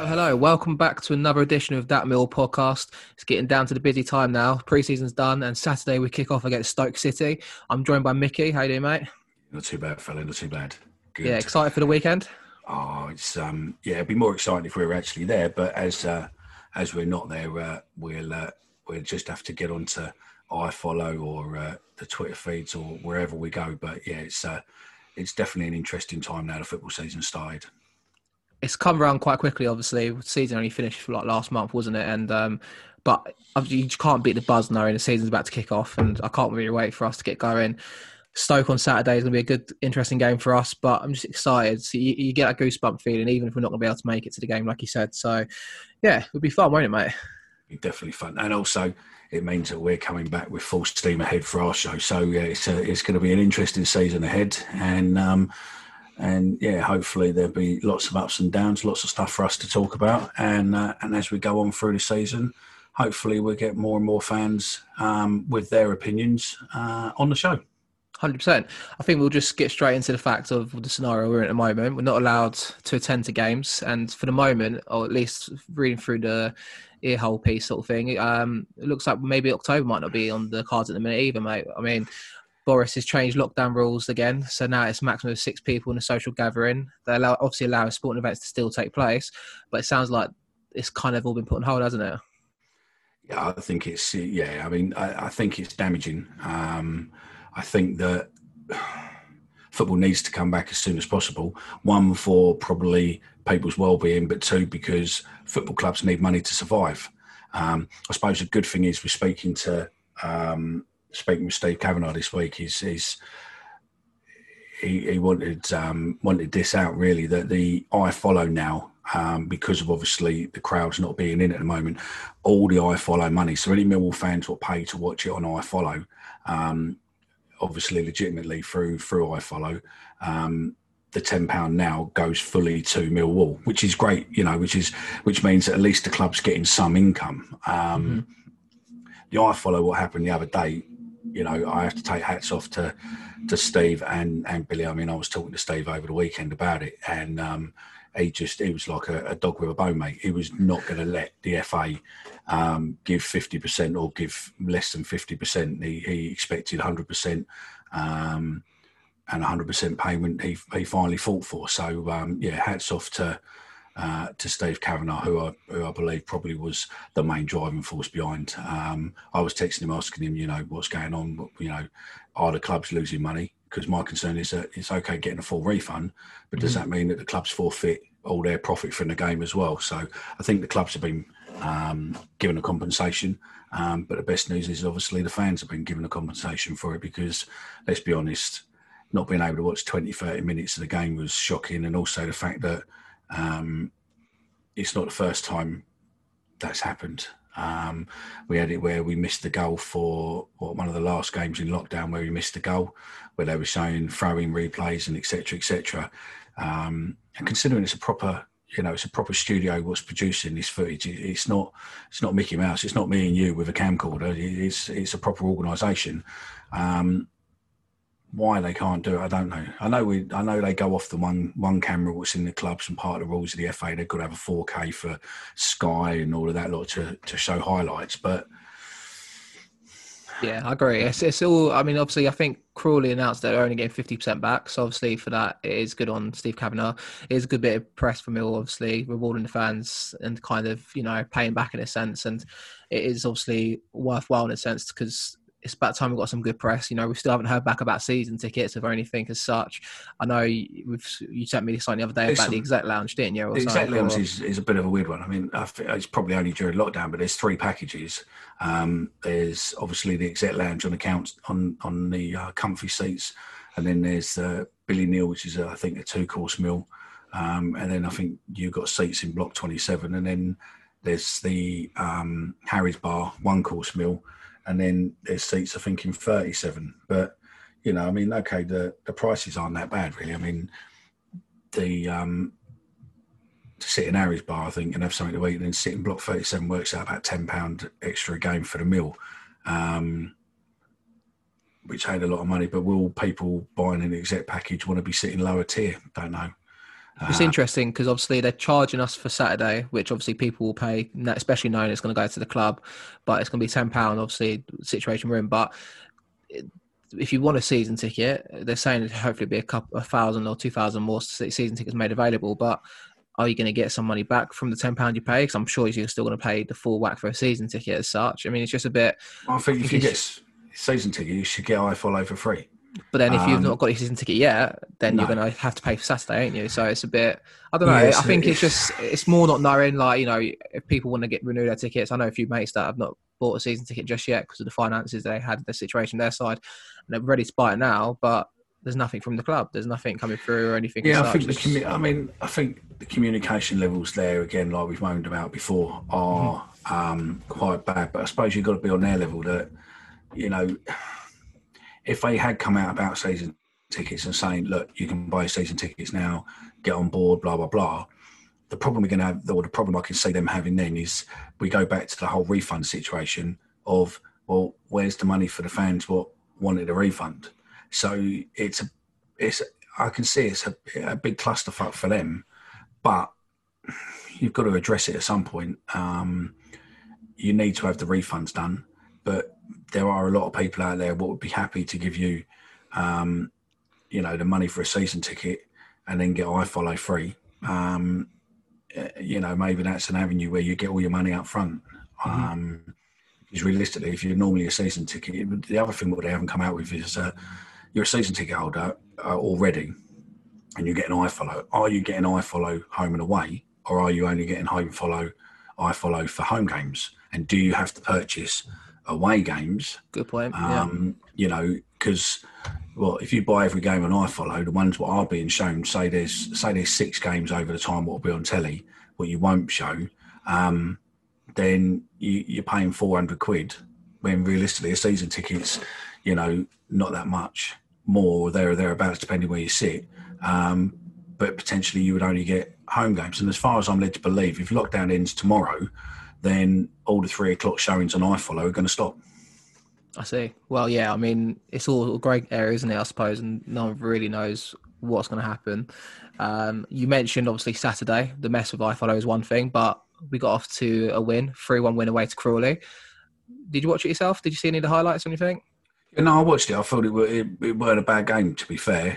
Hello. Welcome back to another edition of That Mill podcast. It's getting down to the busy time now. Pre-season's done, and Saturday we kick off against Stoke City. I'm joined by Mickey. How you doing, mate? Not too bad, fella. Not too bad. Good. Yeah, excited for the weekend? Oh, it's it'd be more exciting if we were actually there, but as we're not there, we'll just have to get onto iFollow or the Twitter feeds or wherever we go. But yeah, it's definitely an interesting time now. The football season started. It's come around quite quickly. Obviously, the season only finished like last month, wasn't it? And but you can't beat the buzz knowing the season's about to kick off, and I can't really wait for us to get going. Stoke on Saturday is going to be a good, interesting game for us, but I'm just excited. So you get a goosebump feeling, even if we're not going to be able to make it to the game, like you said. So, yeah, it'll be fun, won't it, mate? It'll definitely fun, and also it means that we're coming back with full steam ahead for our show. So yeah, it's going to be an interesting season ahead, and yeah, hopefully there'll be lots of ups and downs, lots of stuff for us to talk about, and as we go on through the season, hopefully we'll get more and more fans with their opinions on the show. 100%. I think we'll just get straight into the fact of the scenario we're in at the moment. We're not allowed to attend to games, and for the moment, or at least reading through the earhole piece sort of thing, it looks like maybe October might not be on the cards at the minute either, mate. I mean, Boris has changed lockdown rules again, so now it's a maximum of 6 people in a social gathering. They obviously allow sporting events to still take place, but it sounds like it's kind of all been put on hold, hasn't it? Yeah, I think it's I think it's damaging. I think that football needs to come back as soon as possible. One, for probably people's well-being, but two, because football clubs need money to survive. I suppose the good thing is we're speaking with Steve Kavanagh this week. He wanted this out really, that the iFollow now, because of obviously the crowds not being in at the moment, all the iFollow money. So any Millwall fans will pay to watch it on iFollow. Obviously legitimately through iFollow, the £10 now goes fully to Millwall, which is great, which means that at least the club's getting some income. The iFollow, what happened the other day, I have to take hats off to Steve and Billy. I mean, I was talking to Steve over the weekend about it, and he was like a dog with a bone, mate. He was not going to let the FA give 50% or give less than 50%. He expected 100%, and 100% payment he finally fought for. So hats off to Steve Kavanagh, who I believe probably was the main driving force behind. I was texting him, asking him, what's going on? Are the clubs losing money? Because my concern is that it's okay getting a full refund, but does that mean that the clubs forfeit all their profit from the game as well? So I think the clubs have been given a compensation, but the best news is obviously the fans have been given a compensation for it, because let's be honest, not being able to watch 20, 30 minutes of the game was shocking, and also the fact that it's not the first time that's happened. We had it where we missed the goal for one of the last games in lockdown, where we missed the goal, where they were showing throwing replays and etc. And considering it's a proper studio what's producing this footage, it's not Mickey Mouse, it's not me and you with a camcorder. It's a proper organisation. Why they can't do it, I don't know. I know they go off the one camera what's in the clubs, and part of the rules of the FA, they've got to have a 4K for Sky and all of that lot to show highlights. But yeah, I agree. It's all. I mean, obviously, I think Crawley announced that they're only getting 50% back. So obviously, for that, it is good on Steve Kavanagh. It is a good bit of press for Mill, obviously, rewarding the fans and kind of paying back in a sense. And it is obviously worthwhile in a sense, because it's about time we've got some good press. We still haven't heard back about season tickets or anything as such. I know you sent me something the other day about the Exec Lounge, didn't you? The Exec Lounge is a bit of a weird one. I mean, it's probably only during lockdown, but there's 3 packages. There's obviously the Exec Lounge on the comfy seats, and then there's the Billy Neal, which is I think a 2-course meal, and then I think you've got seats in Block 27, and then there's the Harry's Bar 1-course meal. And then there's seats, I think, in 37. But, I mean, okay, the prices aren't that bad, really. I mean, to sit in Harry's Bar, I think, and have something to eat, and then sit in Block 37 works out about £10 extra a game for the meal, which ain't a lot of money. But will people buying an exec package want to be sitting lower tier? Don't know. It's interesting because obviously they're charging us for Saturday, which obviously people will pay, especially knowing it's going to go to the club, but it's going to be £10, obviously, situation we're in. But if you want a season ticket, they're saying it'll hopefully be a thousand or 2,000 more season tickets made available. But are you going to get some money back from the £10 you pay? Because I'm sure you're still going to pay the full whack for a season ticket as such. I mean, it's just a bit. I think if you get season ticket, you should get iFollow for free. But then if you've not got your season ticket yet, then you're going to have to pay for Saturday, ain't you? So it's a bit, I don't know. I think it's more not knowing, like, you know, if people want to renew their tickets. I know a few mates that have not bought a season ticket just yet because of the finances they had, the situation their side, and they're ready to buy it now, but there's nothing from the club. There's nothing coming through or anything. Yeah, I think I think the communication levels there, again, like we've moaned about before, are quite bad. But I suppose you've got to be on their level that, you know, if they had come out about season tickets and saying, look, you can buy season tickets now, get on board, blah, blah, blah. The problem we're going to have, or the problem I can see them having then, is we go back to the whole refund situation of, well, where's the money for the fans what wanted a refund? So I can see it's a big clusterfuck for them, but you've got to address it at some point. You need to have the refunds done, but there are a lot of people out there what would be happy to give you, you know, the money for a season ticket and then get iFollow free. You know, maybe that's an avenue where you get all your money up front. Because realistically, if you're normally a season ticket, the other thing what they haven't come out with is you're a season ticket holder already and you're getting iFollow. Are you getting iFollow home and away, or are you only getting iFollow for home games? And do you have to purchase away games? Good point. You know, because, well, if you buy every game on iFollow, the ones what are being shown, say there's 6 games over the time what will be on telly, what you won't show, then you're paying £400 when realistically a season ticket's, you know, not that much more or there or thereabouts depending where you sit. But potentially you would only get home games. And as far as I'm led to believe, if lockdown ends tomorrow, then all the 3 o'clock showings on iFollow are going to stop. I see. Well, yeah, I mean, it's all a great area, isn't it, I suppose, and no one really knows what's going to happen. You mentioned, obviously, Saturday. The mess with iFollow is one thing, but we got off to a win, 3-1 win away to Crawley. Did you watch it yourself? Did you see any of the highlights or anything? Yeah, no, I watched it. I thought it weren't a bad game, to be fair.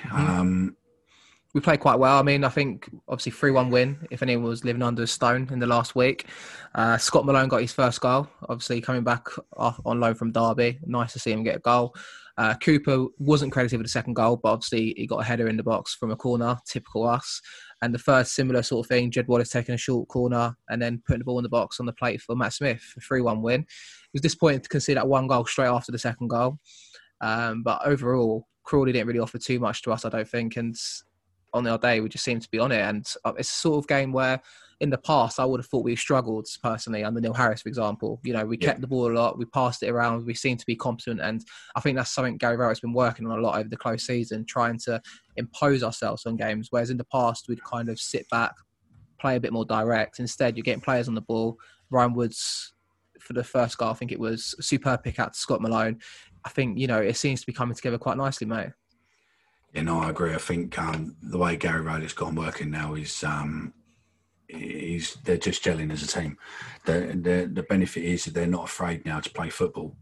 We played quite well. I mean, I think, obviously, 3-1 win, if anyone was living under a stone in the last week. Scott Malone got his first goal, obviously coming back off on loan from Derby. Nice to see him get a goal. Cooper wasn't credited with the second goal, but obviously he got a header in the box from a corner, typical us. And the third, similar sort of thing, Jed Wallace taking a short corner and then putting the ball in the box on the plate for Matt Smith, a 3-1 win. It was disappointing to concede that one goal straight after the second goal. But overall, Crawley didn't really offer too much to us, I don't think. And on our day, we just seemed to be on it. And it's a sort of game where in the past, I would have thought we struggled personally under Neil Harris, for example. You know, we kept the ball a lot, we passed it around, we seemed to be competent. And I think that's something Gary Rowett's been working on a lot over the close season, trying to impose ourselves on games. Whereas in the past, we'd kind of sit back, play a bit more direct. Instead, you're getting players on the ball. Ryan Woods, for the first goal, I think it was a superb pick out to Scott Malone. I think, you know, it seems to be coming together quite nicely, mate. Yeah, no, I agree. I think the way Gary Rowley's got on working now is they're just gelling as a team. The benefit is that they're not afraid now to play football,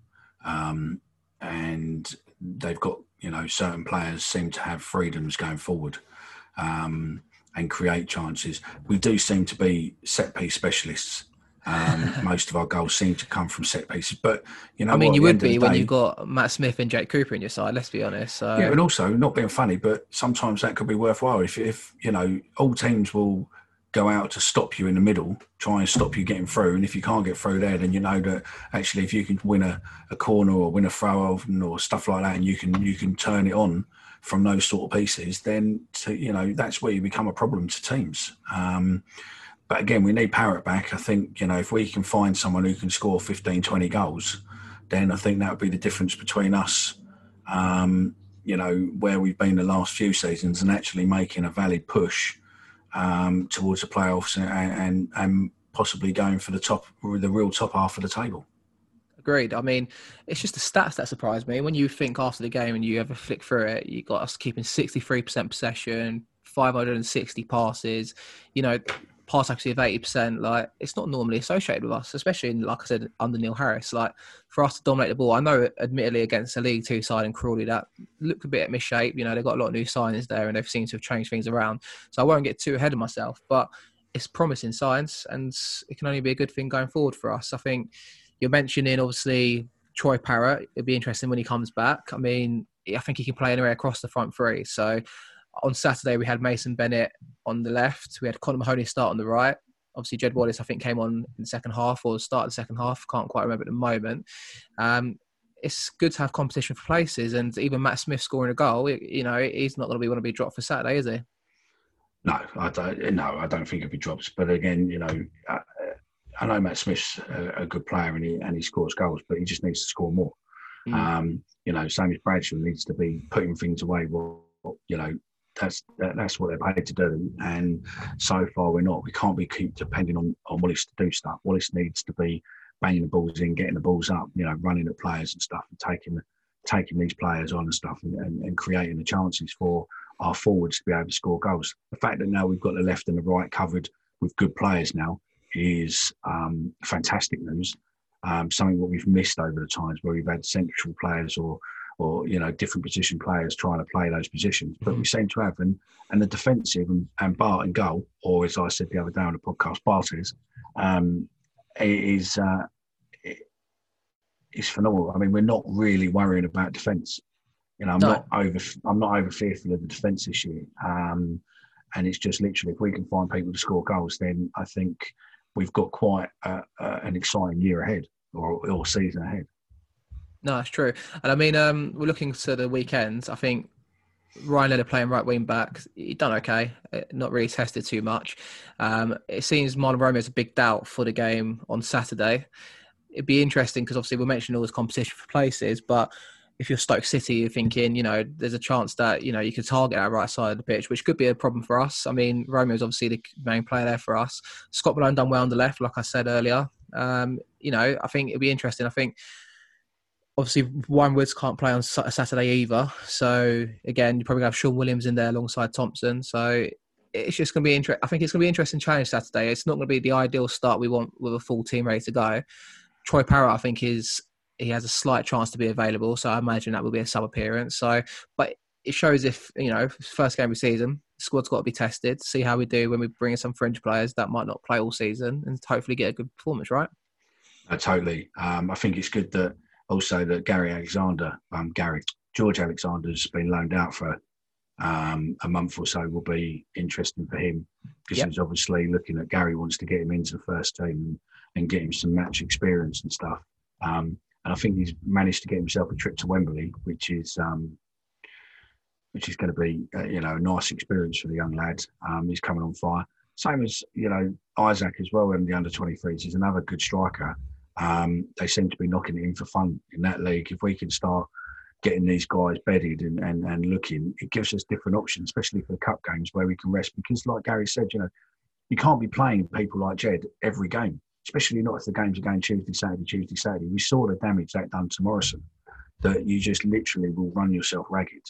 and they've got, you know, certain players seem to have freedoms going forward and create chances. We do seem to be set piece specialists. Most of our goals seem to come from set pieces, but you know, I mean, you would be when you've got Matt Smith and Jake Cooper in your side. Let's be honest. So. Yeah, and also not being funny, but sometimes that could be worthwhile. If you know, all teams will go out to stop you in the middle, try and stop you getting through, and if you can't get through there, then you know that actually, if you can win a corner or win a throw or stuff like that, and you can turn it on from those sort of pieces, then you know, that's where you become a problem to teams. But again, we need Parrott back. I think, you know, if we can find someone who can score 15, 20 goals, then I think that would be the difference between us, you know, where we've been the last few seasons and actually making a valid push towards the playoffs and possibly going for the real top half of the table. Agreed. I mean, it's just the stats that surprise me. When you think after the game and you ever flick through it, you got us keeping 63% possession, 560 passes, pass accuracy of 80%. Like, it's not normally associated with us, especially in, like I said, under Neil Harris. Like, for us to dominate the ball, I know, admittedly, against a League Two side in Crawley, that looked a bit misshape. They've got a lot of new signings there, and they've seemed to have changed things around. So I won't get too ahead of myself, but it's promising signs, and it can only be a good thing going forward for us. I think you're mentioning, obviously, Troy Parrott. It'd be interesting when he comes back. I mean, I think he can play anywhere across the front three. So on Saturday, we had Mason Bennett on the left. We had Conor Mahoney start on the right. Obviously, Jed Wallace, I think, came on in the second half or start of the second half. Can't quite remember at the moment. It's good to have competition for places. And even Matt Smith scoring a goal, he's not going to want to be dropped for Saturday, is he? No, I don't think it'll be drops. But again, I know Matt Smith's a good player and he scores goals, but he just needs to score more. Same as Bradshaw needs to be putting things away. Well, that's what they're paid to do. And so far we're not. We can't keep depending on Wallace to do stuff. Wallace needs to be banging the balls in, getting the balls up, running at players and stuff, and taking these players on and stuff, and creating the chances for our forwards to be able to score goals. The fact that now we've got the left and the right covered with good players now is fantastic news. Something that we've missed over the times where we've had central players or different position players trying to play those positions, but we seem to have, and the defensive and Bart and goal, or as I said the other day on the podcast, Bartes, is phenomenal. I mean, we're not really worrying about defence. I'm not over fearful of the defence this year. And it's just literally, if we can find people to score goals, then I think we've got quite an exciting year ahead or season ahead. No, it's true. And I mean, we're looking to the weekends. I think Ryan Leonard playing right wing back, he done okay. Not really tested too much. It seems Marlon Romeo's a big doubt for the game on Saturday. It'd be interesting because obviously we're mentioning all this competition for places, but if you're Stoke City, you're thinking, there's a chance that, you could target our right side of the pitch, which could be a problem for us. I mean, Romeo's obviously the main player there for us. Scott Malone done well on the left, like I said earlier. I think it'd be interesting. I think, obviously, Warren Woods can't play on Saturday either. So, again, you probably have Sean Williams in there alongside Thompson. So, it's just going to be interesting. I think it's going to be an interesting challenge Saturday. It's not going to be the ideal start we want with a full team ready to go. Troy Parrott, I think, he has a slight chance to be available. So, I imagine that will be a sub-appearance. So, but it shows if, first game of the season, the squad's got to be tested, see how we do when we bring in some fringe players that might not play all season and hopefully get a good performance, right? Totally. I think it's good that also that George Alexander's been loaned out for a month or so will be interesting for him because he's obviously looking at Gary wants to get him into the first team and get him some match experience and stuff. And I think he's managed to get himself a trip to Wembley, which is going to be a nice experience for the young lad. He's coming on fire. Same as Isaac as well in the under-23s. He's another good striker. They seem to be knocking it in for fun in that league. If we can start getting these guys bedded and looking, it gives us different options, especially for the cup games where we can rest. Because like Gary said, you can't be playing people like Jed every game, especially not if the games are going Tuesday, Saturday. We saw the damage that done to Morrison, that you just literally will run yourself ragged.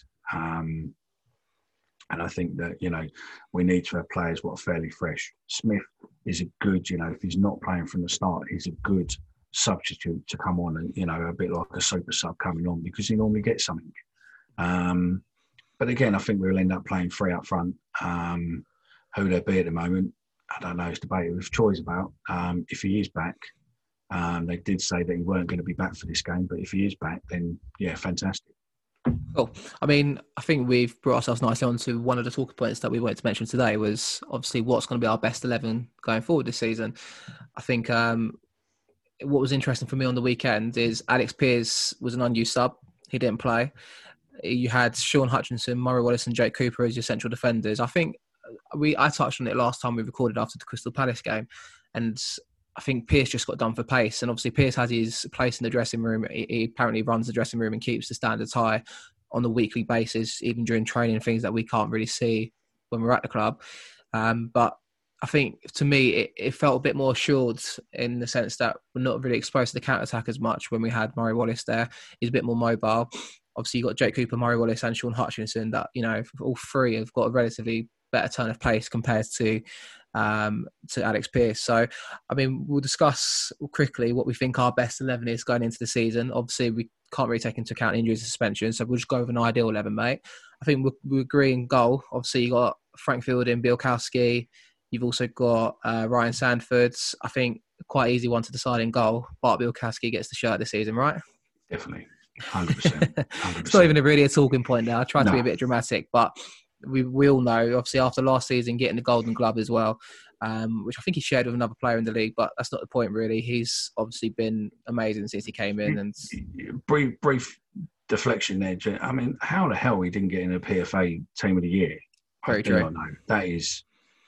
And I think that, we need to have players what are fairly fresh. Smith is a good, if he's not playing from the start, he's a good substitute to come on and, a bit like a super sub coming on because he normally gets something. But again, I think we'll end up playing three up front. Who they'll be at the moment, I don't know. It's debated with Troy's about. If he is back, they did say that he weren't going to be back for this game, but if he is back, then yeah, fantastic. Cool. I mean, I think we've brought ourselves nicely onto one of the talking points that we wanted to mention today was obviously what's going to be our best 11 going forward this season. I think what was interesting for me on the weekend is Alex Pearce was an unused sub. He didn't play. You had Sean Hutchinson, Murray Wallace and Jake Cooper as your central defenders. I think I touched on it last time we recorded after the Crystal Palace game, and I think Pearce just got done for pace. And obviously Pearce has his place in the dressing room. He apparently runs the dressing room and keeps the standards high on a weekly basis, even during training, things that we can't really see when we're at the club. But I think, to me, it felt a bit more assured in the sense that we're not really exposed to the counter-attack as much when we had Murray Wallace there. He's a bit more mobile. Obviously, you've got Jake Cooper, Murray Wallace and Sean Hutchinson that, all three have got a relatively better turn of pace compared to Alex Pearce. So, I mean, we'll discuss quickly what we think our best 11 is going into the season. Obviously, we can't really take into account injuries and suspension, so we'll just go with an ideal 11, mate. I think we agree in goal. Obviously, you got Frank Fielding, Bielkowski. You've also got Ryan Sandfords. I think quite easy one to decide in goal. Bart Bielkowski gets the shirt this season, right? Definitely, 100%. It's not even really a talking point now. I tried to be a bit dramatic, but we all know, obviously, after last season, getting the Golden Glove as well, which I think he shared with another player in the league, but that's not the point, really. He's obviously been amazing since he came in. And brief deflection there. I mean, how the hell he didn't get in a PFA Team of the Year? Very true. That is,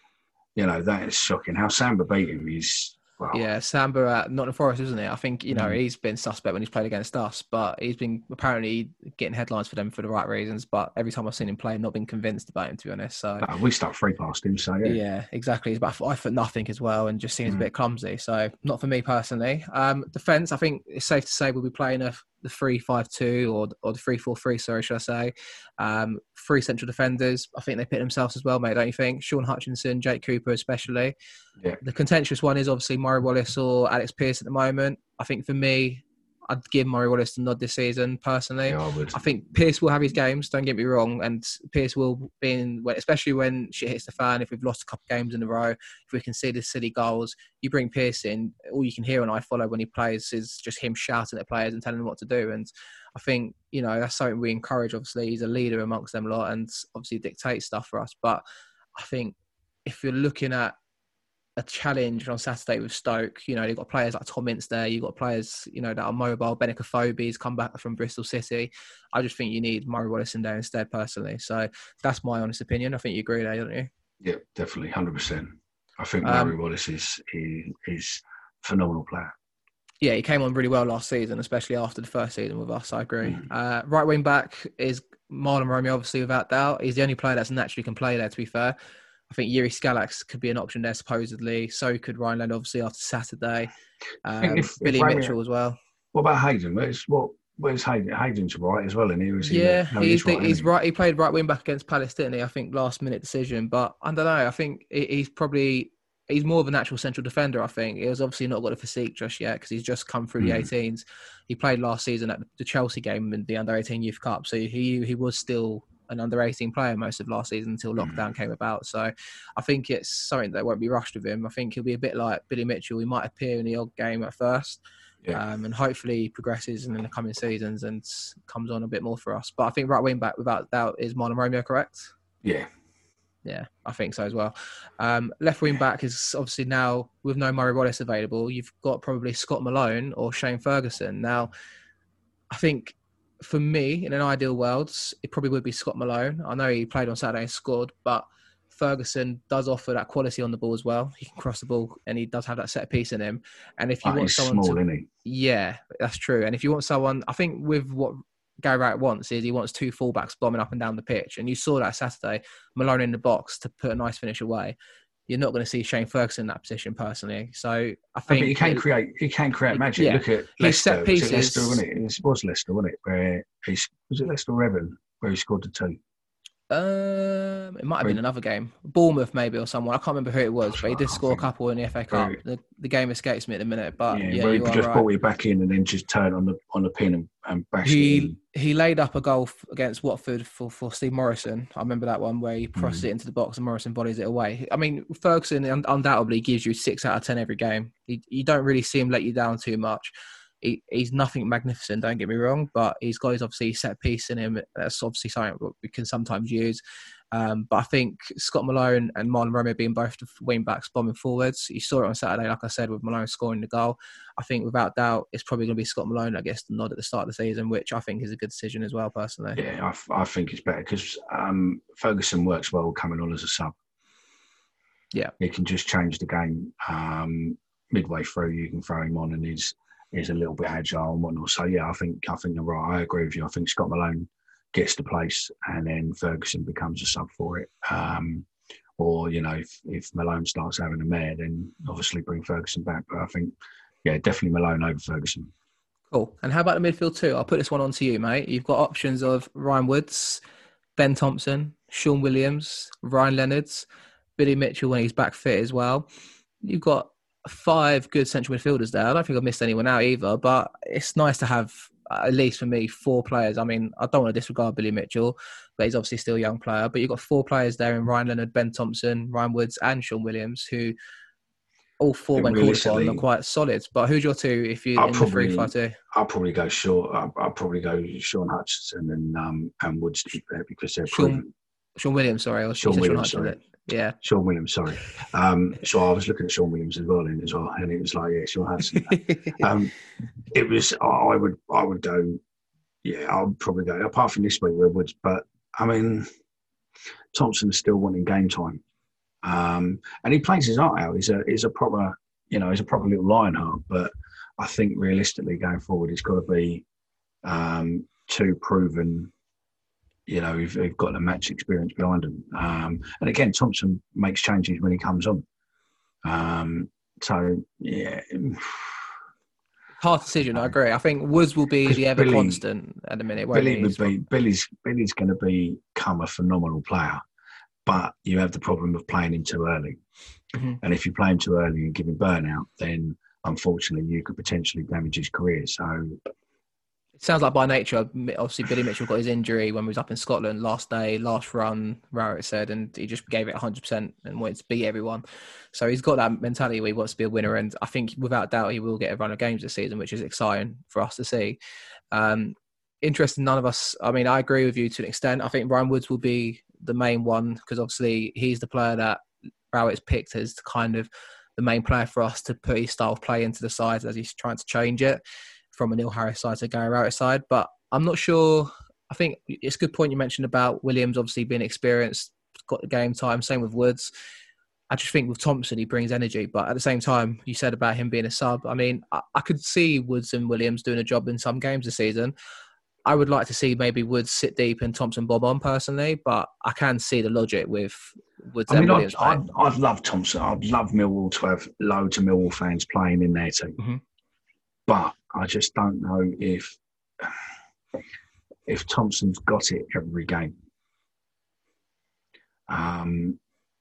that is shocking. How Samba beat him is... Wow. Yeah, Samba at Nottingham Forest, isn't it? I think, he's been suspect when he's played against us, but he's been apparently getting headlines for them for the right reasons. But every time I've seen him play, I've not been convinced about him, to be honest. So we start free past him, so yeah. Yeah, exactly. He's about 5 foot nothing as well and just seems a bit clumsy. So not for me personally. Defence, I think it's safe to say we'll be playing the 3-5-2 or the 3-4-3, sorry, should I say. 3 central defenders. I think they picked themselves as well, mate, don't you think? Sean Hutchinson, Jake Cooper especially. Yeah. The contentious one is obviously Murray Wallace or Alex Pearce at the moment. I think for me, I'd give Murray Wallace the nod this season, personally. Yeah, I would. I think Pearce will have his games, don't get me wrong, and Pearce will be in, especially when shit hits the fan, if we've lost a couple of games in a row, if we can see the silly goals, you bring Pearce in, all you can hear on iFollow when he plays is just him shouting at players and telling them what to do. And I think, that's something we encourage, obviously. He's a leader amongst them lot and obviously dictates stuff for us. But I think if you're looking at a challenge on Saturday with Stoke, you've got players like Tom Ince there, you've got players, that are mobile. Benik Afobe's come back from Bristol City. I just think you need Murray Wallace in there instead, personally. So that's my honest opinion. I think you agree there, don't you? Yeah, definitely, 100%. I think Murray Wallace is a phenomenal player. Yeah, he came on really well last season, especially after the first season with us, I agree. Right wing back is Marlon Romeo, obviously, without doubt. He's the only player that's naturally can play there, to be fair. I think Yuri Skalax could be an option there, supposedly. So could Ryan Land, obviously, after Saturday. Billy Mitchell as well. What about Hayden? Where's Hayden? Hayden's right as well, isn't he? He's right. He played right wing back against Palace, didn't he? I think last minute decision. But I don't know. I think he's more of a natural central defender, I think. He has obviously not got a physique just yet because he's just come through the 18s. He played last season at the Chelsea game in the Under-18 Youth Cup. So he was still an Under-18 player most of last season until lockdown came about. So I think it's something that won't be rushed with him. I think he'll be a bit like Billy Mitchell. He might appear in the odd game at first. Yeah. And hopefully he progresses in the coming seasons and comes on a bit more for us. But I think right wing back, without doubt, is Marlon Romeo, correct? Yeah. Yeah, I think so as well. Left wing back is obviously now, with no Murray Wallace available, you've got probably Scott Malone or Shane Ferguson. Now, I think for me, in an ideal world, it probably would be Scott Malone. I know he played on Saturday and scored, but Ferguson does offer that quality on the ball as well. He can cross the ball and he does have that set piece in him. And if you want someone small, isn't he? Yeah, that's true. And if you want someone, I think with what Gary Wright wants is he wants 2 fullbacks bombing up and down the pitch. And you saw that Saturday, Malone in the box to put a nice finish away. You're not going to see Shane Ferguson in that position, personally. So I think but he can create magic. Yeah. Look at Leicester. Set pieces. Leicester, wasn't it? It was Leicester, wasn't it? Where was it Leicester or Everton where he scored the 2? It might have been another game, Bournemouth maybe or someone. I can't remember who it was, but he did score a couple in the FA Cup. The game escapes me at the minute, but he just brought you back in and then just turned on the pin and bashed it in. He laid up a goal against Watford for Steve Morrison. I remember that one where he crosses it into the box and Morrison volleys it away. I mean, Ferguson undoubtedly gives you 6 out of 10 every game. You don't really see him let you down too much. He's nothing magnificent, don't get me wrong, but he's got his obviously set piece in him. That's obviously something we can sometimes use. But I think Scott Malone and Marlon Romeo being both the wing backs bombing forwards, you saw it on Saturday, like I said, with Malone scoring the goal. I think without doubt, it's probably going to be Scott Malone that gets the nod at the start of the season, which I think is a good decision as well, personally. Yeah, I think it's better because Ferguson works well coming on as a sub. Yeah. He can just change the game midway through. You can throw him on and he's a little bit agile and whatnot. So, yeah, I think you're right. I agree with you. I think Scott Malone gets the place and then Ferguson becomes a sub for it. Or, if Malone starts having a mare, then obviously bring Ferguson back. But I think, yeah, definitely Malone over Ferguson. Cool. And how about the midfield too? I'll put this one on to you, mate. You've got options of Ryan Woods, Ben Thompson, Sean Williams, Ryan Leonards, Billy Mitchell when he's back fit as well. You've got 5 good central midfielders there. I don't think I've missed anyone out either, but it's nice to have, at least for me, 4 players. I mean, I don't want to disregard Billy Mitchell, but he's obviously still a young player. But you've got 4 players there in Ryan Leonard, Ben Thompson, Ryan Woods and Sean Williams, who all 4 when called upon are quite solid. But who's your 2 if you're in the 3-5-2? I'll probably go I'll probably go Sean Hutchinson and Woods there because they're Sean Williams, sorry. Or Sean Williams, sorry. Yeah. Sean Williams, sorry. So I was looking at Sean Williams as well, and it was like, yeah, Sean Hudson. It was, I would go, yeah, I would probably go, apart from this week where Woods, but I mean, Thompson's still wanting game time. And he plays his heart out. He's a proper, he's a proper little Lionheart, but I think realistically going forward, it's got to be 2 proven, who've got the match experience behind them. And again, Thompson makes changes when he comes on. So, yeah. Hard decision, I agree. I think Woods will be the ever constant at the minute. Billy's going to become a phenomenal player, but you have the problem of playing him too early. Mm-hmm. And if you play him too early and give him burnout, then unfortunately you could potentially damage his career. So it sounds like by nature, obviously Billy Mitchell got his injury when we was up in Scotland last day, last run, Rowett said, and he just gave it 100% and wanted to beat everyone. So he's got that mentality where he wants to be a winner, and I think without doubt he will get a run of games this season, which is exciting for us to see. Interesting, none of us, I mean, I agree with you to an extent. I think Ryan Woods will be the main one because obviously he's the player that Rowett's picked as kind of the main player for us to put his style of play into the side as he's trying to change it from a Neil Harris side to Gary Rowett side. But I'm not sure. I think it's a good point you mentioned about Williams obviously being experienced, got the game time, same with Woods. I just think with Thompson, he brings energy. But at the same time, you said about him being a sub. I mean, I could see Woods and Williams doing a job in some games this season. I would like to see maybe Woods sit deep and Thompson bob on personally, but I can see the logic with Woods and Williams. I'd love Thompson. I'd love Millwall to have loads of Millwall fans playing in their team. Mm-hmm. But I just don't know if Thompson's got it every game. And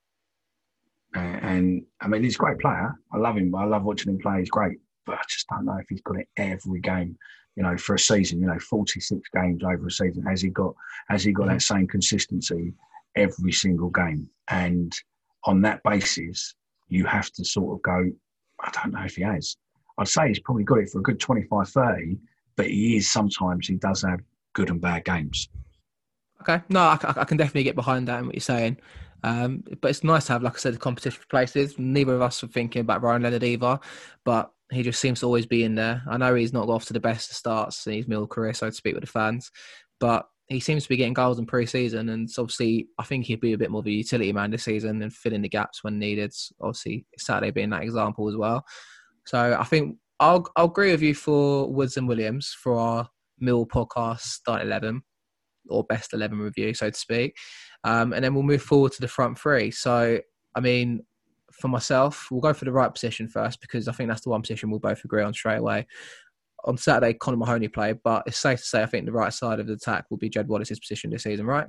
I mean, he's a great player. I love him. I love watching him play. He's great. But I just don't know if he's got it every game. For a season, 46 games over a season. Has he got that same consistency every single game? And on that basis, you have to sort of go, I don't know if he has. I'd say he's probably got it for a good 25, 30, but he does have good and bad games. Okay. No, I can definitely get behind that and what you're saying. But it's nice to have, like I said, the competition for places. Neither of us were thinking about Ryan Leonard either, but he just seems to always be in there. I know he's not got off to the best of starts in his Mill career, so to speak, with the fans, but he seems to be getting goals in pre-season, and obviously I think he'd be a bit more of a utility man this season and fill in the gaps when needed. Obviously, Saturday being that example as well. So I think I'll agree with you for Woods and Williams for our Mill podcast start 11 or best 11 review, so to speak. And then we'll move forward to the front 3. So, I mean, for myself, we'll go for the right position first because I think that's the one position we'll both agree on straight away. On Saturday, Conor Mahoney played, but it's safe to say I think the right side of the attack will be Jed Wallace's position this season, right?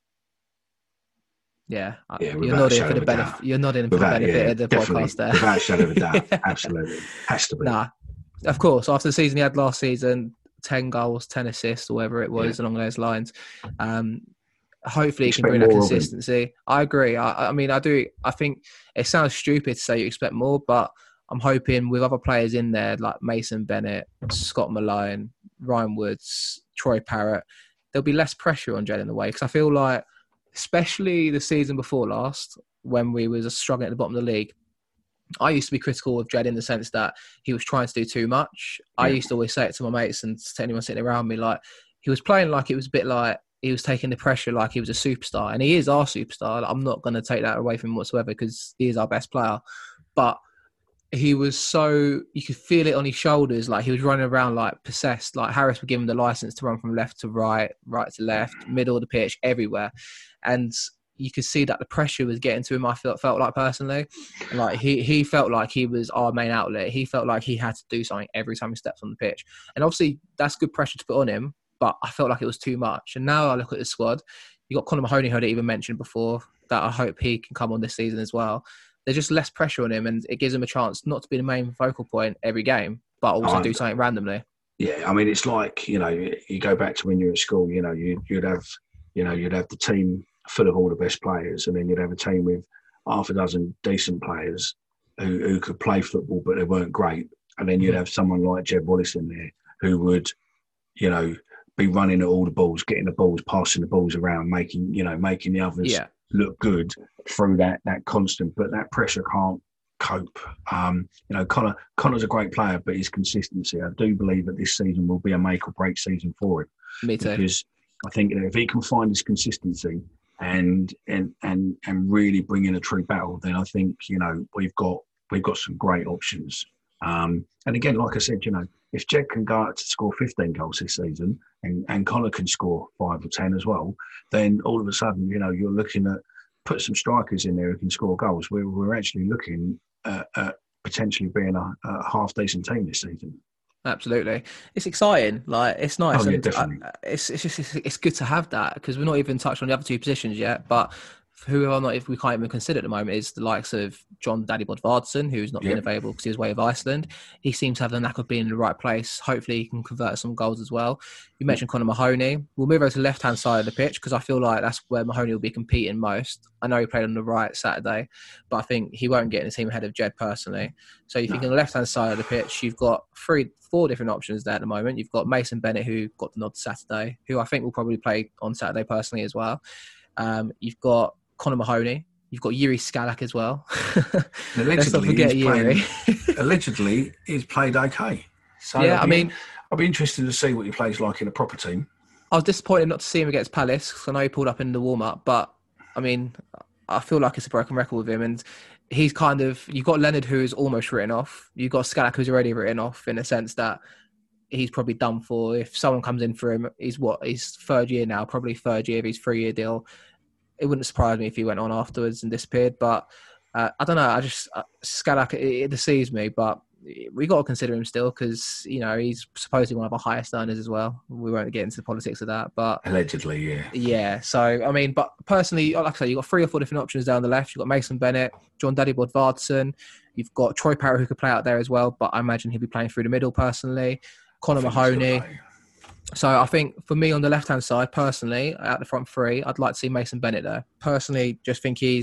Yeah, you're nodding for the benefit. You're nodding for the benefit of the podcast there. Without a shadow of a doubt, absolutely has to be. Nah, of course. After the season he had last season, 10 goals, 10 assists, or whatever it was along those lines. Hopefully he can bring that consistency. I agree. I mean, I do. I think it sounds stupid to say you expect more, but I'm hoping with other players in there like Mason Bennett, Scott Malone, Ryan Woods, Troy Parrott, there'll be less pressure on Jed in the way because I feel like, especially the season before last, when we was struggling at the bottom of the league, I used to be critical of Jed in the sense that he was trying to do too much. Yeah. I used to always say it to my mates and to anyone sitting around me, like he was playing like it was a bit like he was taking the pressure like he was a superstar, and he is our superstar. I'm not going to take that away from him whatsoever because he is our best player. But he was so, you could feel it on his shoulders, like he was running around like possessed. Like Harris would give him the license to run from left to right, right to left, middle of the pitch, everywhere. And you could see that the pressure was getting to him, I felt like personally. Like he felt like he was our main outlet. He felt like he had to do something every time he steps on the pitch. And obviously that's good pressure to put on him, but I felt like it was too much. And now I look at the squad, You got Conor Mahoney, who I even mentioned before, that I hope he can come on this season as well. There's just less pressure on him, and it gives him a chance not to be the main focal point every game, but also do something randomly. Yeah, I mean, it's like, you go back to when you were at school, you'd have the team full of all the best players, and then you'd have a team with half a dozen decent players who could play football, but they weren't great. And then you'd have someone like Jed Wallace in there who would, be running at all the balls, getting the balls, passing the balls around, making the others look good through that constant. But that pressure can't cope. Connor's a great player, but his consistency, I do believe that this season will be a make or break season for him. Me too. Because I think if he can find his consistency and really bring in a true battle, then I think we've got some great options. And again, like I said, if Jed can go out to score 15 goals this season and Connor can score 5 or 10 as well, then all of a sudden, you're looking at put some strikers in there who can score goals. We're actually looking at potentially being a half decent team this season. Absolutely, it's exciting. Like, it's nice. Oh, yeah, definitely. It's good to have that, because we're not even touched on the other two positions yet. But who are not, if we can't even consider at the moment, is the likes of John Daddy Bodvarsson, who's not been available because he was away of Iceland. He seems to have the knack of being in the right place. Hopefully he can convert some goals as well. You mentioned Conor Mahoney. We'll move over to the left-hand side of the pitch, because I feel like that's where Mahoney will be competing most. I know he played on the right Saturday, but I think he won't get in the team ahead of Jed personally. So you think on the left-hand side of the pitch, you've got 4 different options there at the moment. You've got Mason Bennett, who got the nod Saturday, who I think will probably play on Saturday personally as well. You've got Conor Mahoney. You've got Yuri Skalak as well. Let's not forget Yuri. Allegedly, he's played okay. So yeah, I'll be interested to see what he plays like in a proper team. I was disappointed not to see him against Palace, because I know he pulled up in the warm-up, but I feel like it's a broken record with him, and he's you've got Leonard, who is almost written off. You've got Skalak, who's already written off, in a sense that he's probably done for. If someone comes in for him, he's 3rd year now, probably 3rd year of his 3-year deal. It wouldn't surprise me if he went on afterwards and disappeared. But I don't know. Skalak, it deceives me, but we got to consider him still, because he's supposedly one of our highest earners as well. We won't get into the politics of that, but allegedly, yeah. Yeah. So but personally, like I say, you've got 3 or 4 different options down the left. You've got Mason Bennett, John Daddy Bodvarsson. You've got Troy Parrott, who could play out there as well, but I imagine he'll be playing through the middle personally. Conor Mahoney. So I think for me on the left-hand side, personally, out the front 3, I'd like to see Mason Bennett there. Personally, just think he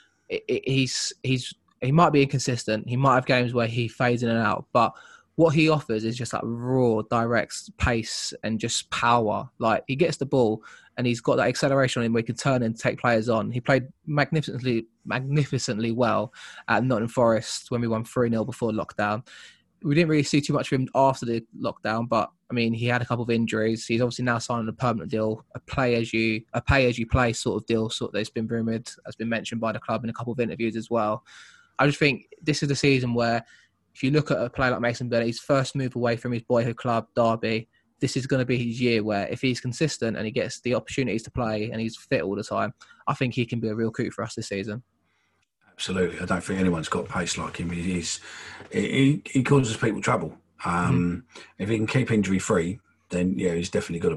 might be inconsistent. He might have games where he fades in and out, but what he offers is just like raw, direct pace and just power. Like, he gets the ball and he's got that acceleration on him where he can turn and take players on. He played magnificently well at Nottingham Forest when we won 3-0 before lockdown. We didn't really see too much of him after the lockdown, but he had a couple of injuries. He's obviously now signed a permanent deal, a pay as you play sort of deal, that's been rumoured, has been mentioned by the club in a couple of interviews as well. I just think this is the season where, if you look at a player like Mason Bennett, his first move away from his boyhood club, Derby, this is going to be his year where, if he's consistent and he gets the opportunities to play and he's fit all the time, I think he can be a real coup for us this season. Absolutely. I don't think anyone's got pace like him. He causes people trouble. If he can keep injury free, then he's definitely got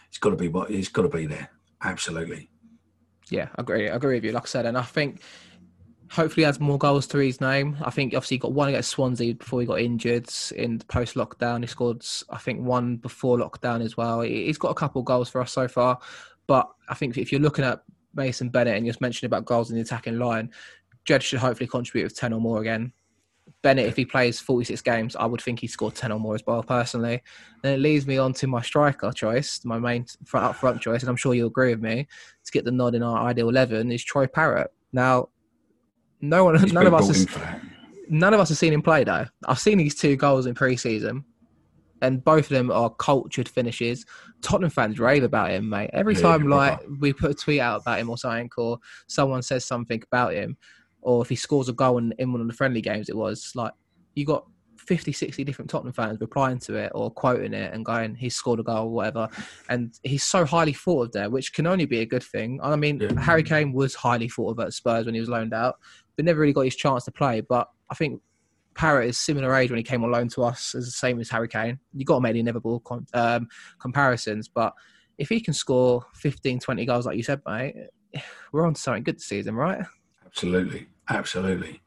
to be there. Absolutely. Yeah, I agree with you. Like I said, and I think hopefully he adds more goals to his name. I think obviously he got 1 against Swansea before he got injured in post-lockdown. He scored, I think, 1 before lockdown as well. He's got a couple of goals for us so far. But I think if you're looking at Mason Bennett and you're mentioning about goals in the attacking line, Jed should hopefully contribute with 10 or more again. Bennett, if he plays 46 games, I would think he'd score 10 or more as well, personally. Then it leads me on to my striker choice, my main front choice, and I'm sure you'll agree with me, to get the nod in our ideal 11, is Troy Parrott. Now, none of us have seen him play, though. I've seen these 2 goals in pre-season, and both of them are cultured finishes. Tottenham fans rave about him, mate. Every time we put a tweet out about him or something, or someone says something about him, or if he scores a goal in one of the friendly games, it was like you got 50, 60 different Tottenham fans replying to it or quoting it and going, he's scored a goal or whatever. And he's so highly thought of there, which can only be a good thing. Harry Kane was highly thought of at Spurs when he was loaned out, but never really got his chance to play. But I think Parrott is similar age when he came on loan to us, as the same as Harry Kane. You got to make the inevitable comparisons, but if he can score 15, 20 goals, like you said, mate, we're on to something good this season, right? Absolutely.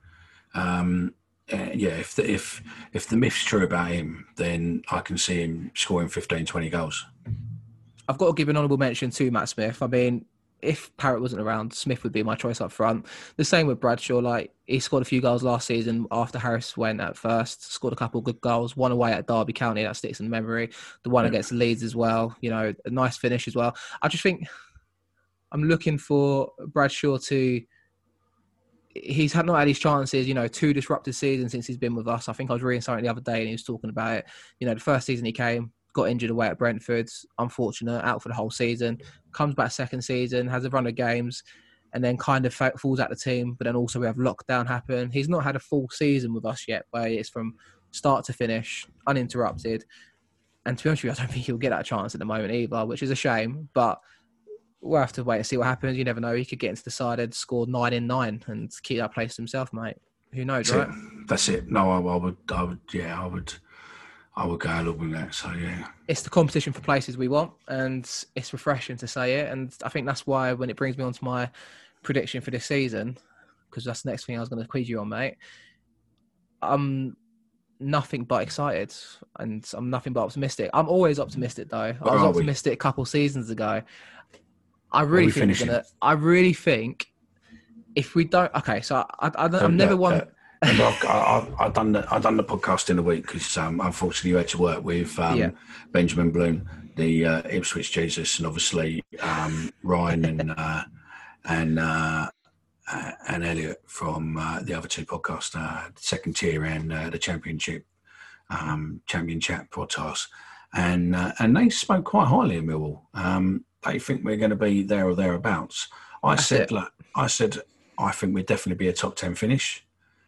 If the myth's true about him, then I can see him scoring 15, 20 goals. I've got to give an honourable mention to Matt Smith. I mean, if Parrott wasn't around, Smith would be my choice up front. The same with Bradshaw. Like, he scored a few goals last season after Harris went at first, scored a couple of good goals, one away at Derby County, that sticks in memory. The one against Leeds as well, a nice finish as well. I just think I'm looking for Bradshaw to... He's not had his chances, 2 disrupted seasons since he's been with us. I think I was reading something the other day and he was talking about it. The first season he came, got injured away at Brentford, unfortunate, out for the whole season, comes back second season, has a run of games, and then kind of falls out the team. But then also we have lockdown happen. He's not had a full season with us yet, where it's from start to finish, uninterrupted. And to be honest with you, I don't think he'll get that chance at the moment either, which is a shame. But we'll have to wait and see what happens. You never know. He could get into the side and score 9 in 9 and keep that place himself, mate. Who knows, right? That's it. No, I would go along with that. So, yeah. It's the competition for places we want, and it's refreshing to say it. And I think that's why when it brings me on to my prediction for this season, because that's the next thing I was going to quiz you on, mate, I'm nothing but excited and I'm nothing but optimistic. I'm always optimistic, though. I was optimistic a couple seasons ago. I really think if we don't... Okay, so I'm never one... I've done the podcast in a week because unfortunately you had to work with Benjamin Bloom, the Ipswich Jesus, and obviously Ryan and Elliot from the other 2 podcasts, Second Tier and the Champion Chat podcast, and they spoke quite highly of Millwall. They think we're going to be there or thereabouts. I said I think we'd definitely be a top 10 finish.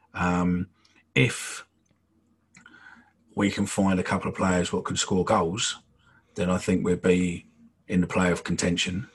If we can find a couple of players what can score goals, then I think we'd be in the playoff contention.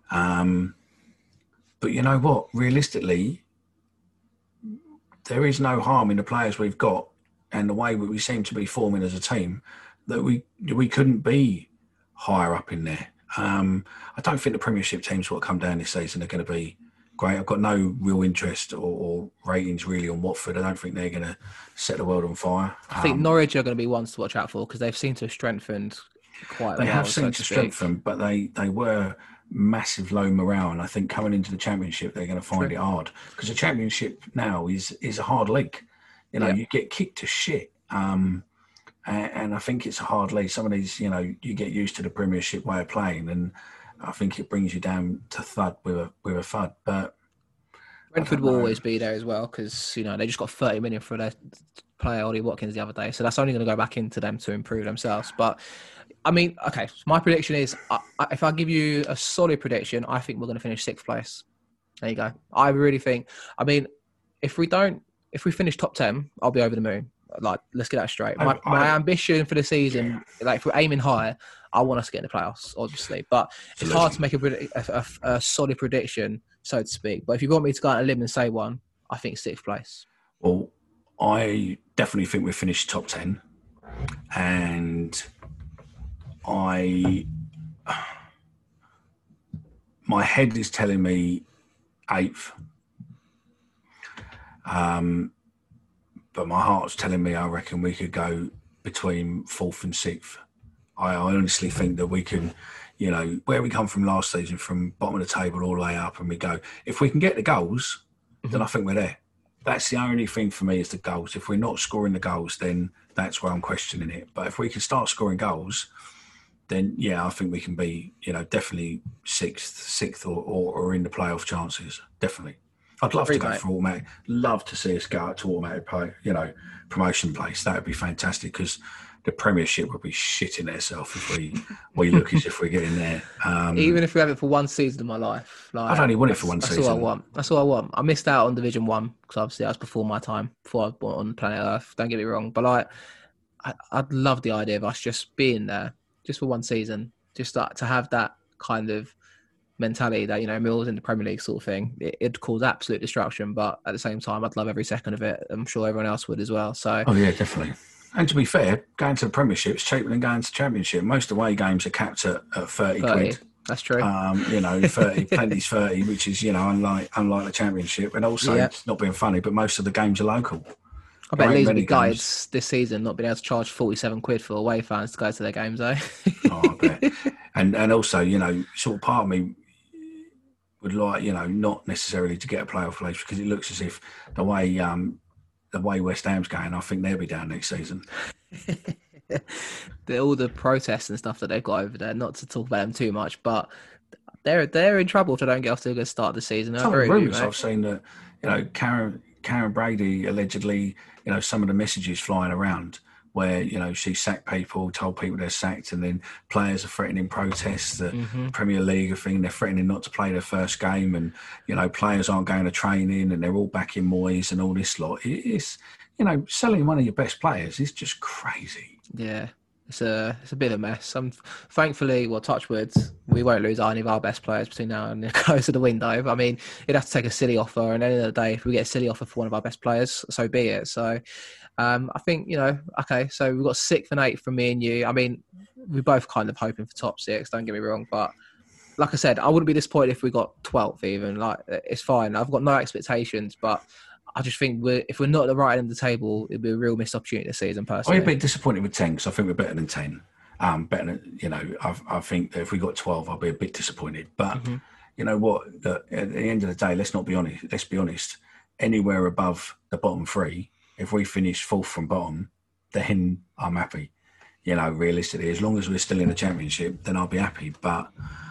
But you know what? Realistically, there is no harm in the players we've got and the way we seem to be forming as a team that we couldn't be higher up in there. I don't think the Premiership teams what come down this season are going to be great. I've got no real interest or ratings really on Watford. I don't think they're going to set the world on fire. I think Norwich are going to be ones to watch out for because they've seemed to have strengthened quite a lot. They have seemed to strengthen, but they were massive low morale, and I think coming into the Championship they're going to find it hard because the Championship now is a hard league. You get kicked to shit. And I think it's a hard league. Some of these, you get used to the Premiership way of playing, and I think it brings you down to thud with a thud. But Brentford will always be there as well because they just got 30 million for their player Ollie Watkins the other day, so that's only going to go back into them to improve themselves. But I mean, okay, so my prediction is, if I give you a solid prediction, I think we're going to finish 6th place. There you go. I really think. I mean, if we finish top 10, I'll be over the moon. Like, let's get that straight. My ambition for the season, like if we're aiming higher, I want us to get in the playoffs, obviously. But it's hard to make a solid prediction, so to speak. But if you want me to go out on a limb and say one, I think 6th place. Well, I definitely think we finished top 10. And my head is telling me 8th. But my heart's telling me I reckon we could go between 4th and 6th. I honestly think that we can, where we come from last season, from bottom of the table all the way up, and we go, if we can get the goals, then I think we're there. That's the only thing for me is the goals. If we're not scoring the goals, then that's where I'm questioning it. But if we can start scoring goals, then, I think we can be, definitely 6th or in the playoff chances. Definitely. I'd love to go for automatic. Love to see us go out to automatic promotion place. That would be fantastic because the Premiership would be shitting itself if we look as if we're getting there. Even if we have it for one season of my life. I've only won it for one season. That's all I want. I missed out on Division 1 because obviously that was before my time, before I was born on planet Earth. Don't get me wrong. But I'd love the idea of us just being there just for one season, just to have that kind of mentality that, Millwall's in the Premier League sort of thing. It'd cause absolute destruction, but at the same time, I'd love every second of it. I'm sure everyone else would as well. So, oh yeah, definitely. And to be fair, going to the Premiership is cheaper than going to the Championship. Most away games are capped at 30 quid. That's true. 30, plenty's 30, which is, unlike the Championship. And also, it's not being funny, but most of the games are local. I bet Leeds will be gutted this season not being able to charge 47 quid for away fans to go to their games, though. I bet. And also, sort of part of me would like, not necessarily to get a playoff place, because it looks as if the way West Ham's going, I think they'll be down next season. All the protests and stuff that they've got over there, not to talk about them too much, but they're in trouble if they don't get off to a good start of the season. Some of the rumours I've seen that, Karen Brady allegedly, some of the messages flying around where, she sacked people, told people they're sacked, and then players are threatening protests. The Premier League are thinking they're threatening not to play their first game, and, players aren't going to training, and they're all back in Moyes and all this lot. It's, selling one of your best players is just crazy. Yeah. It's a bit of a mess. Thankfully, touch wood, we won't lose any of our best players between now and the close of the window. But, I mean, it'd have to take a silly offer, and at the end of the day, if we get a silly offer for one of our best players, so be it. So, I think, okay, so we've got 6th and 8th from me and you. I mean, we're both kind of hoping for top 6, don't get me wrong. But like I said, I wouldn't be disappointed if we got 12th even. Like, it's fine. I've got no expectations, but I just think if we're not at the right end of the table, it'd be a real missed opportunity this season, personally. I'd be a bit disappointed with 10, because I think we're better than 10. Better than, I think that if we got 12, I'd be a bit disappointed. But you know what? At the end of the day, let's be honest. Anywhere above the bottom 3, if we finish 4th from bottom, then I'm happy. Realistically, as long as we're still in the Championship, then I'll be happy. But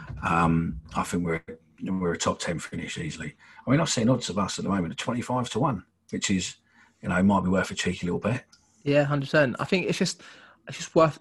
I think we're a top 10 finish easily. I mean, I've seen odds of us at the moment at 25-1, which is, might be worth a cheeky little bet. Yeah, 100%. I think it's just worth.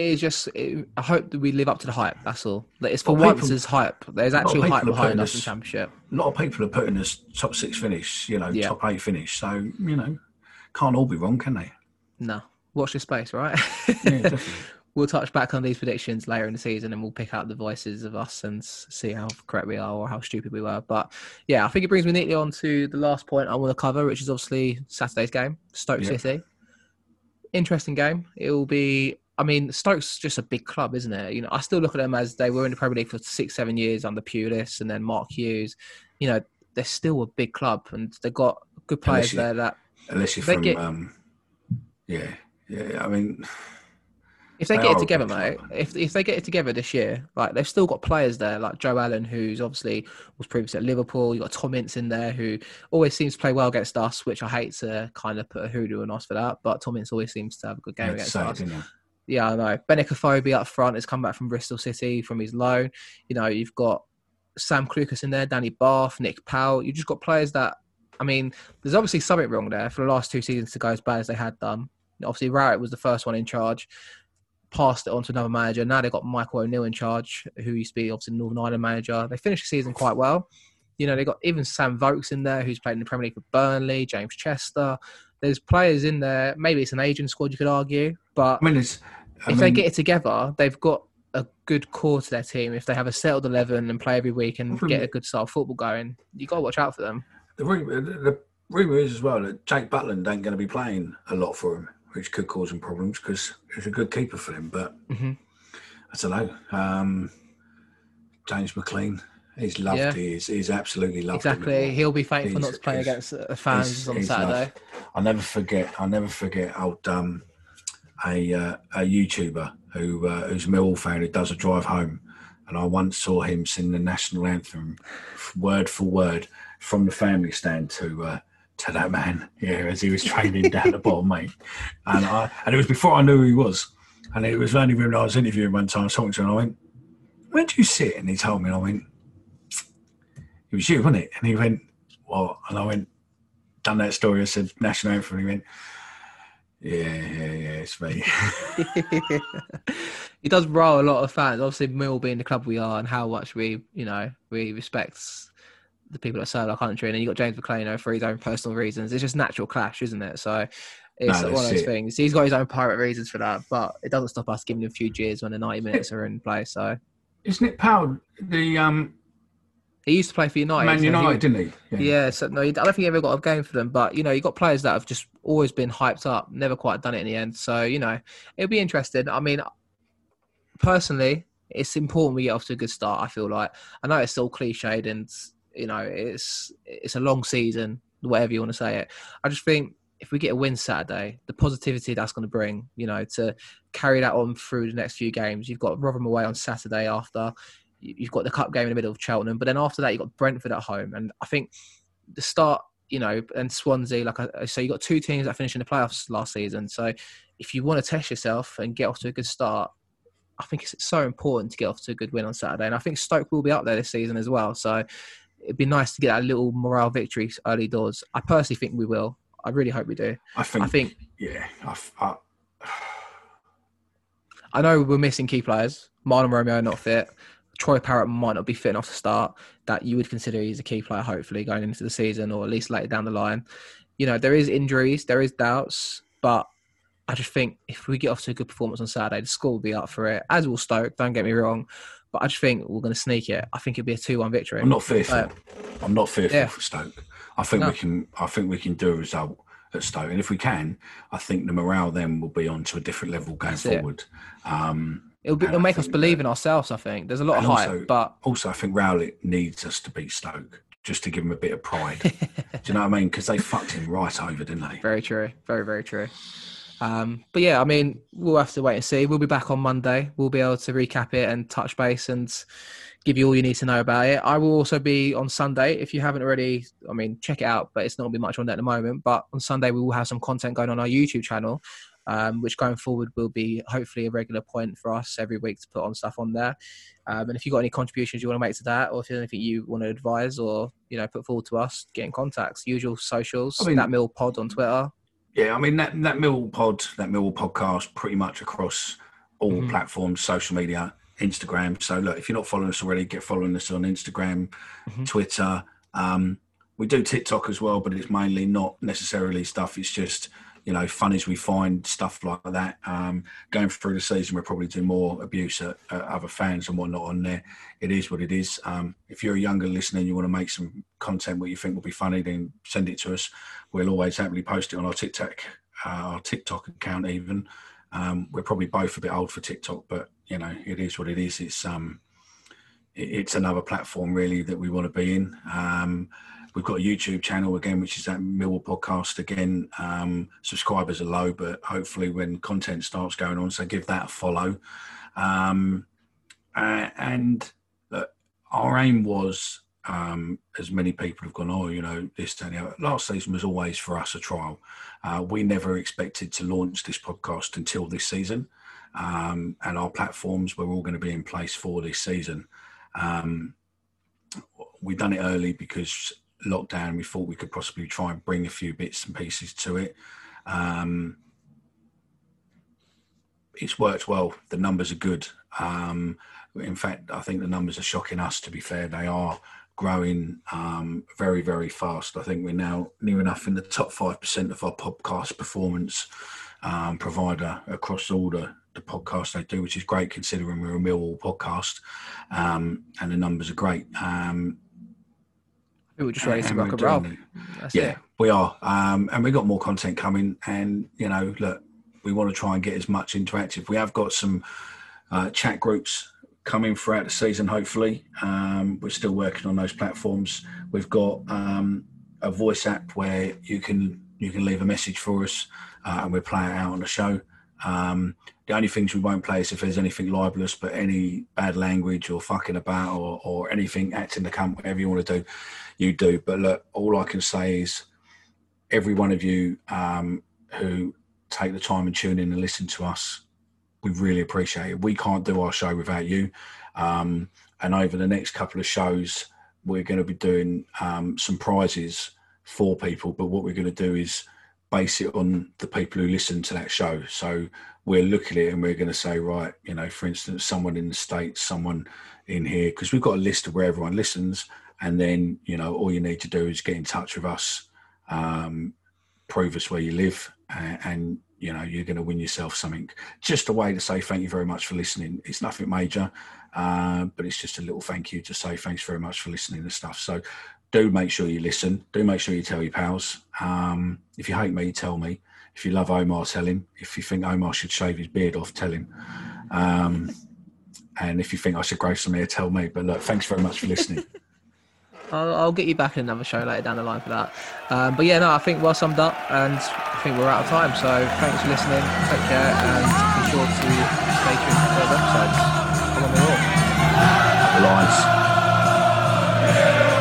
I hope that we live up to the hype. That's all. It's for once there's hype. There's actual hype behind us in the Championship. A lot of people are putting us top 6 finish. Top 8 finish. So can't all be wrong, can they? No. Watch this space, right? Yeah, definitely. We'll touch back on these predictions later in the season, and we'll pick out the voices of us and see how correct we are or how stupid we were. But yeah, I think it brings me neatly on to the last point I want to cover, which is obviously Saturday's game, Stoke City. Interesting game. It will be. I mean, Stoke's just a big club, isn't it? I still look at them as they were in the Premier League for 6-7 years under Pulis and then Mark Hughes. They're still a big club, and they've got good players there. Unless you're from, yeah. I mean, if they get it together, mate, if they get it together this year, like they've still got players there, like Joe Allen, who's obviously was previously at Liverpool. You got Tom Ince in there, who always seems to play well against us, which I hate to kind of put a hoodoo on us for that, but Tom Ince always seems to have a good game against us. Yeah, I know. Benik Afobe up front has come back from Bristol City from his loan. You've got Sam Clucas in there, Danny Bath, Nick Powell. You've just got players that, I mean, there's obviously something wrong there for the last 2 seasons to go as bad as they had done. Obviously, Rowett was the first one in charge, passed it on to another manager. Now they've got Michael O'Neill in charge, who used to be obviously Northern Ireland manager. They finished the season quite well. They've got even Sam Vokes in there, who's played in the Premier League for Burnley, James Chester. There's players in there. Maybe it's an aging squad, you could argue. But if they get it together, they've got a good core to their team. If they have a settled 11 and play every week and get a good style of football going, you've got to watch out for them. The rumour is as well that Jake Butland ain't going to be playing a lot for him, which could cause him problems because he's a good keeper for him. But I don't know. James McLean, he's loved. Yeah. He's absolutely loved. Exactly. He'll be thankful not to play against the fans on Saturday. Loved. I'll never forget old a YouTuber who's a Millwall fan who does a drive home, and I once saw him sing the national anthem word for word from the family stand to that man, as he was training down the bottom, mate. And it was before I knew who he was. And it was only when I was interviewing one time, I was talking to him, and I went, "Where do you sit?" And he told me, and I went, "It was you, wasn't it?" And he went, "What?" And I went, done that story, I said, national anthem, and he went, Yeah, it's me. He does rile a lot of fans. Obviously, Mill being the club we are and how much we respect the people that serve our country. And then you got James McLean for his own personal reasons. It's just natural clash, isn't it? So it's one of those things. He's got his own private reasons for that, but it doesn't stop us giving him a few jeers when the 90 minutes are in play. So isn't it Powell, the He used to play for United. Man United, didn't he? Yeah, so no, I don't think he ever got a game for them. But, you got players that have just always been hyped up, never quite done it in the end. So, it'll be interesting. I mean, personally, it's important we get off to a good start, I feel like. I know it's still cliched and, it's a long season, whatever you want to say it. I just think if we get a win Saturday, the positivity that's going to bring, to carry that on through the next few games. You've got Rotherham away on Saturday after. You've got the cup game in the middle of Cheltenham. But then after that, you've got Brentford at home. And I think the start, and Swansea, so you got two teams that finished in the playoffs last season. So if you want to test yourself and get off to a good start, I think it's so important to get off to a good win on Saturday. And I think Stoke will be up there this season as well. So it'd be nice to get that little morale victory early doors. I personally think we will. I really hope we do. I think yeah. I know we're missing key players. Marlon Romeo not fit. Troy Parrott might not be fit enough to start. That you would consider he's a key player, hopefully, going into the season or at least later down the line. There is injuries, there is doubts, but I just think if we get off to a good performance on Saturday, the score will be up for it, as will Stoke, don't get me wrong. But I just think we're going to sneak it. I think it'll be a 2-1 victory. I'm not fearful. For Stoke. I think we can do a result at Stoke, and if we can, I think the morale then will be on to a different level going forward. It'll make us believe in ourselves. I think there's a lot of hype, but also I think Rowlett needs us to beat Stoke just to give him a bit of pride. Do you know what I mean? Because they fucked him right over, didn't they? Very true. Very, very true. But yeah, I mean, we'll have to wait and see. We'll be back on Monday. We'll be able to recap it and touch base and give you all you need to know about it. I will also be on Sunday. If you haven't already, I mean, check it out, but it's not going to be much on that at the moment. But on Sunday, we will have some content going on our YouTube channel, which going forward will be hopefully a regular point for us every week to put on stuff on there. And if you've got any contributions you want to make to that, or if there's anything you want to advise or, put forward to us, get in contact. Usual socials, That Mill Pod on Twitter. Yeah, I mean, that Mill podcast, pretty much across all platforms, social media, Instagram. So look, if you're not following us already, get following us on Instagram, Twitter. We do TikTok as well, but it's mainly not necessarily stuff. It's just, fun as we find stuff like that. Going through the season, we'll probably do more abuse at other fans and whatnot on there. It is what it is. If you're a younger listener and you want to make some content what you think will be funny, then send it to us. We'll always happily post it on our TikTok account even. We're probably both a bit old for TikTok, but, it is what it is. It's another platform really that we want to be in. We've got a YouTube channel again, which is that Millwall podcast again. Subscribers are low, but hopefully when content starts going on, so give that a follow. And our aim was, as many people have gone, this and the last season was always for us a trial. We never expected to launch this podcast until this season. And our platforms were all going to be in place for this season. We've done it early because lockdown, we thought we could possibly try and bring a few bits and pieces to it. It's worked well. The numbers are good. In fact, I think the numbers are shocking us, to be fair. They are growing very, very fast. I think we're now near enough in the top 5% of our podcast performance provider across all the podcasts they do, which is great considering we're a Millwall podcast, and the numbers are great. We were just ready to rock and roll. We are. And we've got more content coming. And, look, we want to try and get as much interactive. We have got some chat groups coming throughout the season, hopefully. We're still working on those platforms. We've got a voice app where you can leave a message for us and we'll play it out on the show. The only things we won't play is if there's anything libelous, but any bad language or fucking about or anything, acting the cunt, whatever you want to do, you do. But look, all I can say is every one of you who take the time and tune in and listen to us, we really appreciate it. We can't do our show without you. And over the next couple of shows, we're going to be doing some prizes for people. But what we're going to do is base it on the people who listen to that show. So we'll look at it and we're going to say, right, for instance, someone in the States, someone in here, because we've got a list of where everyone listens. And then, all you need to do is get in touch with us, prove us where you live, and you know, you're going to win yourself something. Just a way to say thank you very much for listening. It's nothing major, but it's just a little thank you to say thanks very much for listening and stuff. So do make sure you listen. Do make sure you tell your pals. If you hate me, tell me. If you love Omar, tell him. If you think Omar should shave his beard off, tell him. And if you think I should grow some hair, tell me. But look, thanks very much for listening. I'll get you back in another show later down the line for that. But yeah, no, I think well summed up, and I think we're out of time. So thanks for listening. Take care, and be sure to stay tuned for further episodes. Come on, the Raw. Lions.